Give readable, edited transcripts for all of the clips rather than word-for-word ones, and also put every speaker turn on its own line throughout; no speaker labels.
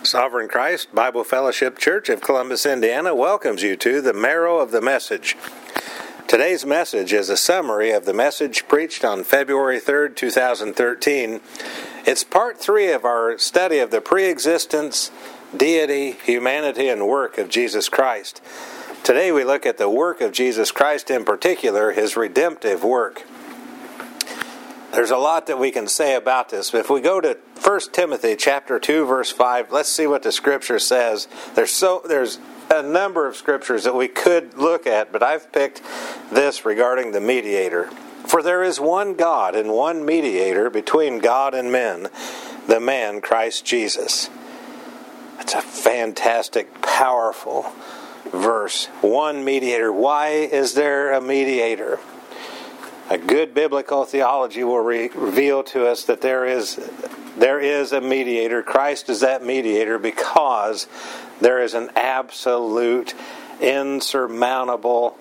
Sovereign Christ Bible Fellowship Church of Columbus, Indiana welcomes you to the Marrow of the Message. Today's message is a summary of the message preached on February 3rd, 2013. It's part 3 of our study of the pre-existence, deity, humanity, and work of Jesus Christ. Today we look at the work of Jesus Christ, in particular, his redemptive work. There's a lot that we can say about this, but if we go to 1 Timothy chapter 2, verse 5, let's see what the Scripture says. There's a number of Scriptures that we could look at, but I've picked this regarding the mediator. For there is one God and one mediator between God and men, the man Christ Jesus. It's a fantastic, powerful verse. One mediator. Why is there a mediator? A good biblical theology will reveal to us that there is a mediator. Christ is that mediator because there is an absolute, insurmountable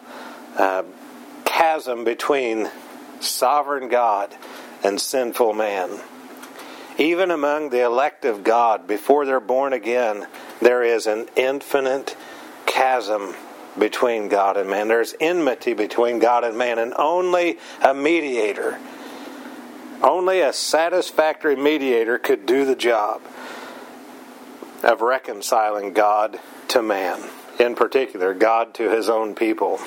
chasm between sovereign God and sinful man. Even among the elect of God, before they're born again, there is an infinite chasm between God and man. There's enmity between God and man, and only a mediator, only a satisfactory mediator could do the job of reconciling God to man, in particular, God to his own people.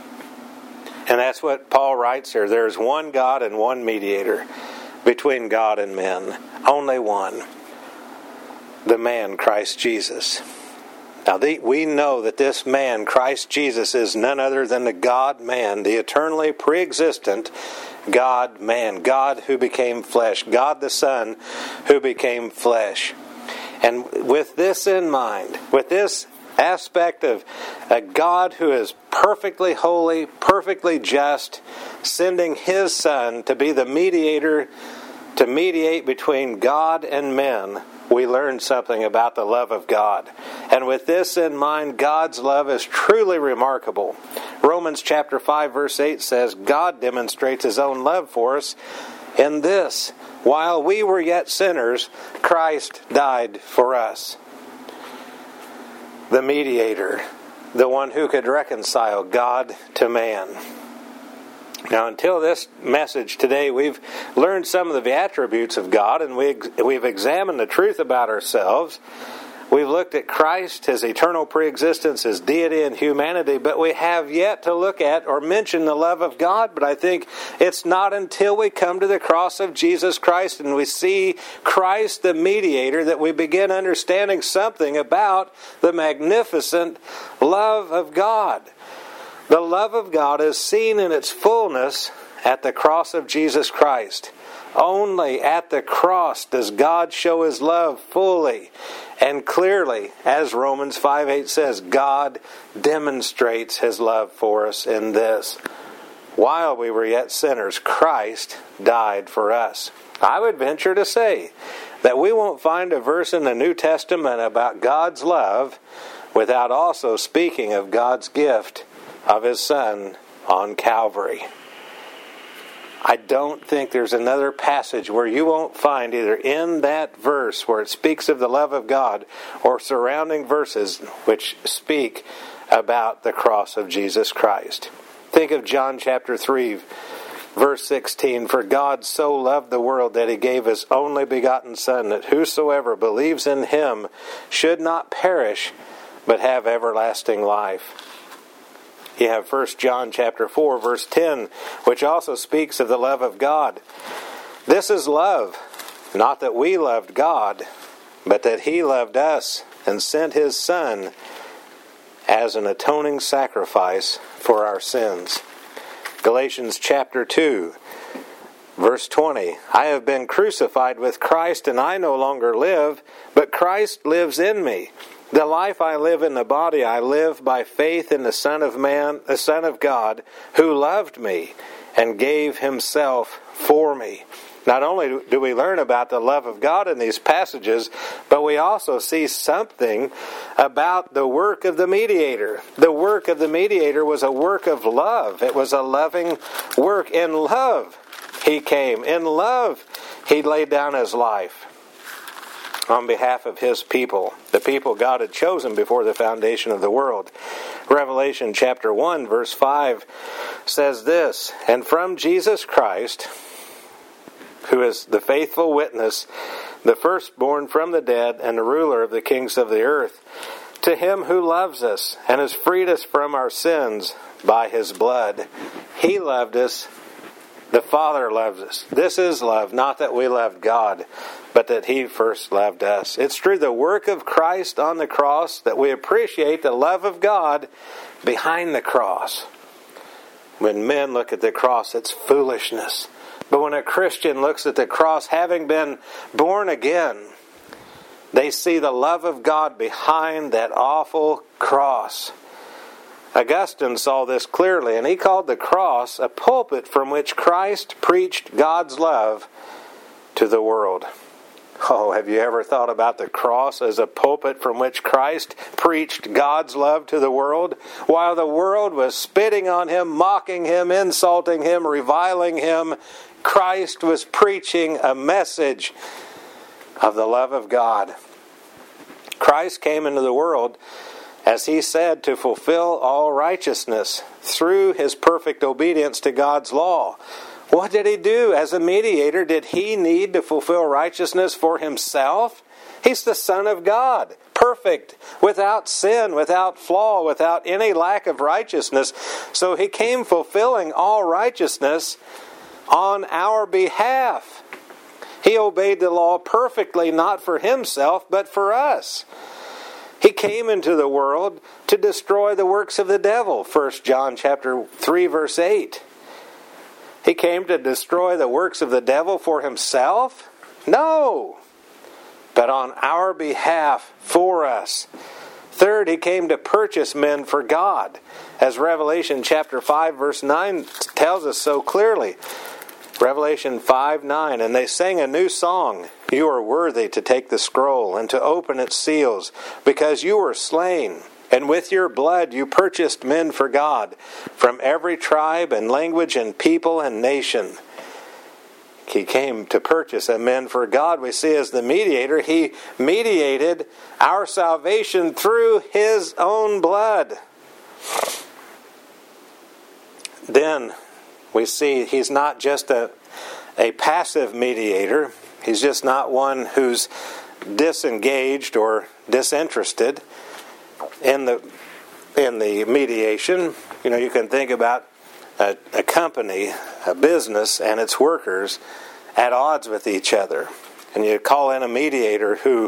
And that's what Paul writes here. There's one God and one mediator between God and men. Only one. The man, Christ Jesus. Now, we know that this man, Christ Jesus, is none other than the God-man, the eternally pre-existent God-man, God who became flesh, God the Son who became flesh. And with this in mind, with this aspect of a God who is perfectly holy, perfectly just, sending his Son to be the mediator, to mediate between God and men, we learn something about the love of God. And with this in mind, God's love is truly remarkable. Romans chapter 5 verse 8 says, God demonstrates his own love for us in this: while we were yet sinners, Christ died for us. The mediator, the one who could reconcile God to man. Now, until this message today, we've learned some of the attributes of God, and we've examined the truth about ourselves. We've looked at Christ, his eternal preexistence, his deity and humanity, but we have yet to look at or mention the love of God. But I think it's not until we come to the cross of Jesus Christ and we see Christ the mediator that we begin understanding something about the magnificent love of God. The love of God is seen in its fullness at the cross of Jesus Christ. Only at the cross does God show his love fully and clearly. As Romans 5:8 says, God demonstrates his love for us in this: while we were yet sinners, Christ died for us. I would venture to say that we won't find a verse in the New Testament about God's love without also speaking of God's gift of his Son on Calvary. I don't think there's another passage where you won't find, either in that verse where it speaks of the love of God, or surrounding verses which speak about the cross of Jesus Christ. Think of John chapter 3, verse 16. For God so loved the world that he gave his only begotten Son, that whosoever believes in him should not perish, but have everlasting life. You have 1 John chapter 4, verse 10, which also speaks of the love of God. This is love, not that we loved God, but that he loved us and sent his Son as an atoning sacrifice for our sins. Galatians chapter 2, verse 20. I have been crucified with Christ, and I no longer live, but Christ lives in me. The life I live in the body, I live by faith in the Son of Man, the Son of God, who loved me and gave himself for me. Not only do we learn about the love of God in these passages, but we also see something about the work of the mediator. The work of the mediator was a work of love. It was a loving work. In love, he came. In love, he laid down his life. on behalf of his people, the people God had chosen before the foundation of the world. Revelation chapter 1, verse 5 says this, "And from Jesus Christ, who is the faithful witness, the firstborn from the dead, and the ruler of the kings of the earth, to him who loves us and has freed us from our sins by his blood." He loved us. The Father loves us. This is love, not that we loved God, but that he first loved us. It's through the work of Christ on the cross that we appreciate the love of God behind the cross. When men look at the cross, it's foolishness. But when a Christian looks at the cross, having been born again, they see the love of God behind that awful cross. Augustine saw this clearly, and he called the cross a pulpit from which Christ preached God's love to the world. Oh, have you ever thought about the cross as a pulpit from which Christ preached God's love to the world? While the world was spitting on him, mocking him, insulting him, reviling him, Christ was preaching a message of the love of God. Christ came into the world, as he said, to fulfill all righteousness through his perfect obedience to God's law. What did he do? As a mediator, did he need to fulfill righteousness for himself? He's the Son of God, perfect, without sin, without flaw, without any lack of righteousness. So he came fulfilling all righteousness on our behalf. He obeyed the law perfectly, not for himself, but for us. He came into the world to destroy the works of the devil. 1 John chapter 3, verse 8. He came to destroy the works of the devil for himself? No, but on our behalf, for us. Third, he came to purchase men for God, as Revelation chapter 5, verse 9 tells us so clearly. Revelation 5:9, "And they sang a new song. You are worthy to take the scroll and to open its seals, because you were slain, and with your blood you purchased men for God, from every tribe and language and people and nation." He came to purchase a men for God. We see as the mediator, he mediated our salvation through his own blood. Then we see he's not just a passive mediator. He's just not one who's disengaged or disinterested in the mediation. You know, you can think about a company, a business, and its workers at odds with each other. And you call in a mediator who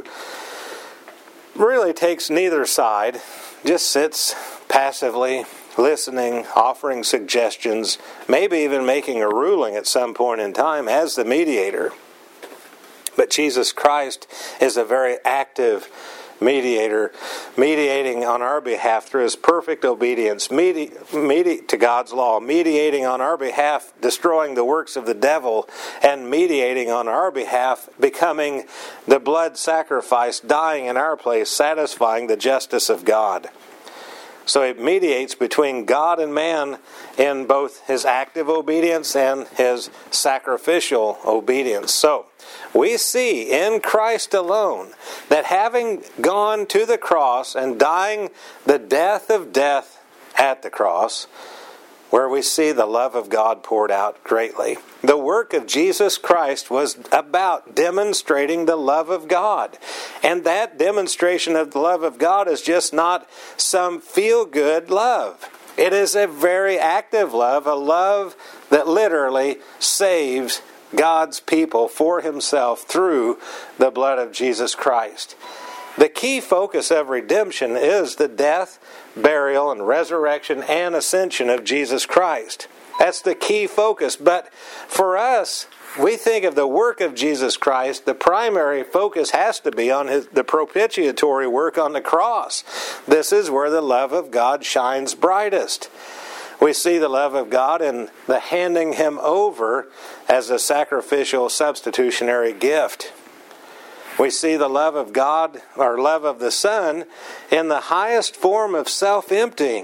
really takes neither side, just sits passively listening, offering suggestions, maybe even making a ruling at some point in time as the mediator. But Jesus Christ is a very active mediator, mediating on our behalf through his perfect obedience to God's law, mediating on our behalf, destroying the works of the devil, and mediating on our behalf, becoming the blood sacrifice, dying in our place, satisfying the justice of God. So it mediates between God and man in both his active obedience and his sacrificial obedience. So we see in Christ alone that having gone to the cross and dying the death of death at the cross, where we see the love of God poured out greatly. The work of Jesus Christ was about demonstrating the love of God. And that demonstration of the love of God is just not some feel-good love. It is a very active love, a love that literally saves God's people for himself through the blood of Jesus Christ. The key focus of redemption is the death, burial, and resurrection and ascension of Jesus Christ. That's the key focus. But for us, we think of the work of Jesus Christ, the primary focus has to be on the propitiatory work on the cross. This is where the love of God shines brightest. We see the love of God in the handing him over as a sacrificial substitutionary gift. We see the love of God, or love of the Son, in the highest form of self-emptying,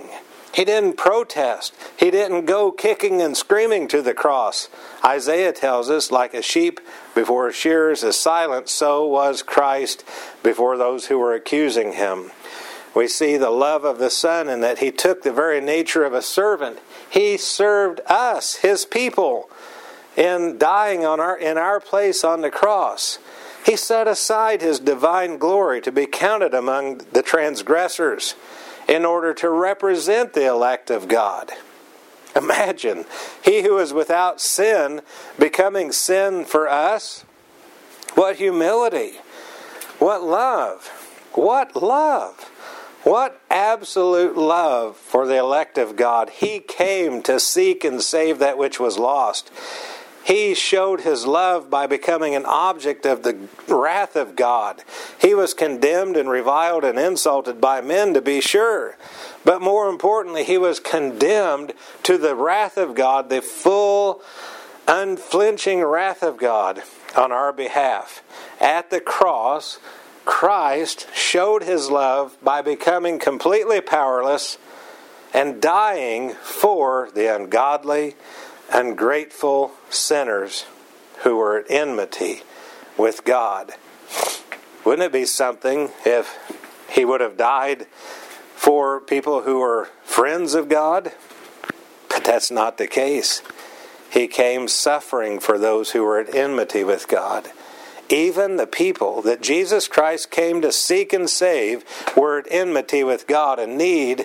He didn't protest. He didn't go kicking and screaming to the cross. Isaiah tells us, like a sheep before a shearers is silent, so was Christ before those who were accusing him. We see the love of the Son in that he took the very nature of a servant. He served us, his people, in dying in our place on the cross. He set aside his divine glory to be counted among the transgressors in order to represent the elect of God. Imagine, he who is without sin becoming sin for us. What humility. What love. What love. What absolute love for the elect of God. He came to seek and save that which was lost. He showed his love by becoming an object of the wrath of God. He was condemned and reviled and insulted by men, to be sure. But more importantly, he was condemned to the wrath of God, the full, unflinching wrath of God on our behalf. At the cross, Christ showed his love by becoming completely powerless and dying for the ungodly, ungrateful sinners who were at enmity with God. Wouldn't it be something if he would have died for people who were friends of God? But that's not the case. He came suffering for those who were at enmity with God. Even the people that Jesus Christ came to seek and save were at enmity with God and needed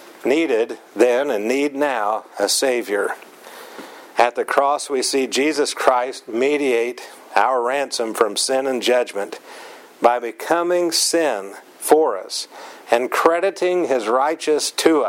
then and need now a Savior. At the cross we see Jesus Christ mediate our ransom from sin and judgment by becoming sin for us and crediting his righteousness to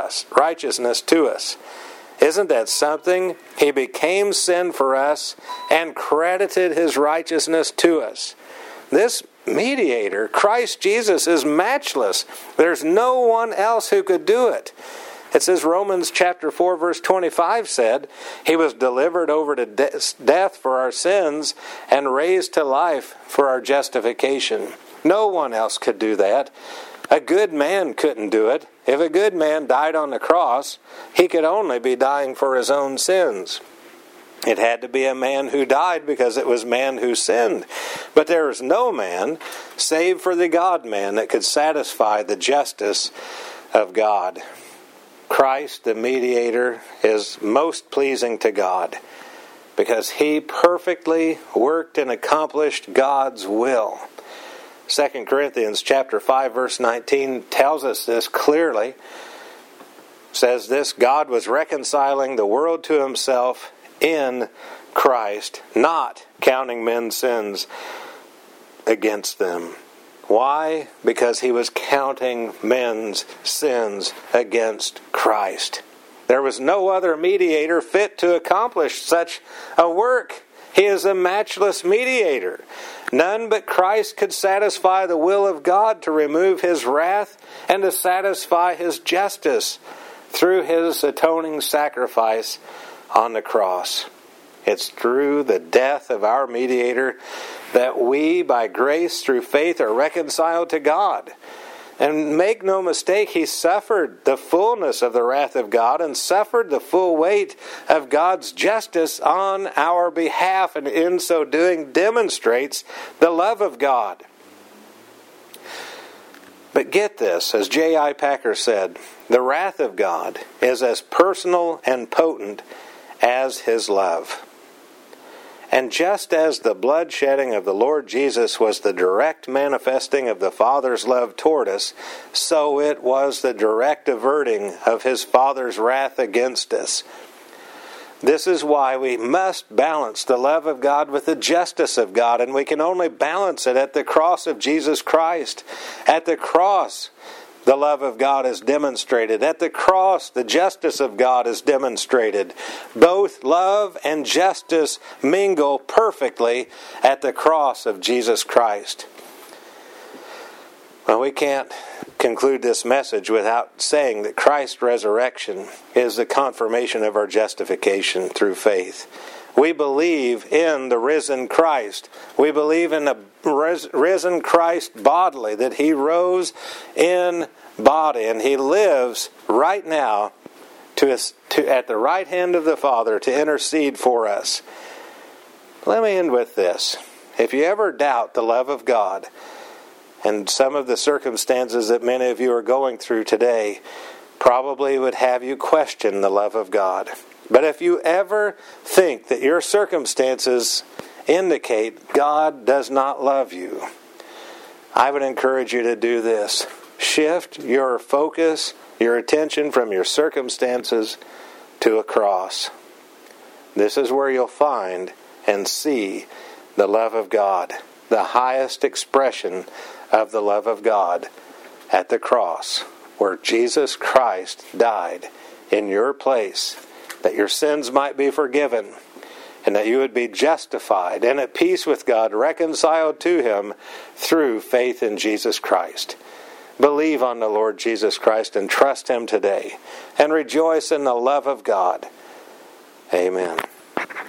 us. Isn't that something? He became sin for us and credited his righteousness to us. This mediator, Christ Jesus, is matchless. There's no one else who could do it. It says Romans chapter 4 verse 25 said, he was delivered over to death for our sins and raised to life for our justification. No one else could do that. A good man couldn't do it. If a good man died on the cross, he could only be dying for his own sins. It had to be a man who died because it was man who sinned. But there was no man, save for the God-man, that could satisfy the justice of God. Christ, the mediator, is most pleasing to God because he perfectly worked and accomplished God's will. 2 Corinthians chapter 5 verse 19 tells us this clearly. It says this, God was reconciling the world to himself in Christ, not counting men's sins against them. Why? Because he was counting men's sins against Christ. There was no other mediator fit to accomplish such a work. He is a matchless mediator. None but Christ could satisfy the will of God to remove his wrath and to satisfy his justice through his atoning sacrifice on the cross. It's through the death of our mediator that we, by grace through faith, are reconciled to God. And make no mistake, he suffered the fullness of the wrath of God and suffered the full weight of God's justice on our behalf, and in so doing demonstrates the love of God. But get this, as J.I. Packer said, the wrath of God is as personal and potent as his love. And just as the bloodshedding of the Lord Jesus was the direct manifesting of the Father's love toward us, so it was the direct averting of his Father's wrath against us. This is why we must balance the love of God with the justice of God, and we can only balance it at the cross of Jesus Christ. At the cross, the love of God is demonstrated. At the cross, the justice of God is demonstrated. Both love and justice mingle perfectly at the cross of Jesus Christ. Well, we can't conclude this message without saying that Christ's resurrection is the confirmation of our justification through faith. We believe in the risen Christ. We believe in the risen Christ bodily, that he rose in body and he lives right now at the right hand of the Father to intercede for us. Let me end with this. If you ever doubt the love of God, and some of the circumstances that many of you are going through today probably would have you question the love of God. But if you ever think that your circumstances indicate God does not love you, I would encourage you to do this. Shift your focus, your attention from your circumstances to a cross. This is where you'll find and see the love of God, the highest expression of the love of God at the cross, where Jesus Christ died in your place, that your sins might be forgiven, and that you would be justified and at peace with God, reconciled to Him through faith in Jesus Christ. Believe on the Lord Jesus Christ and trust Him today, and rejoice in the love of God. Amen.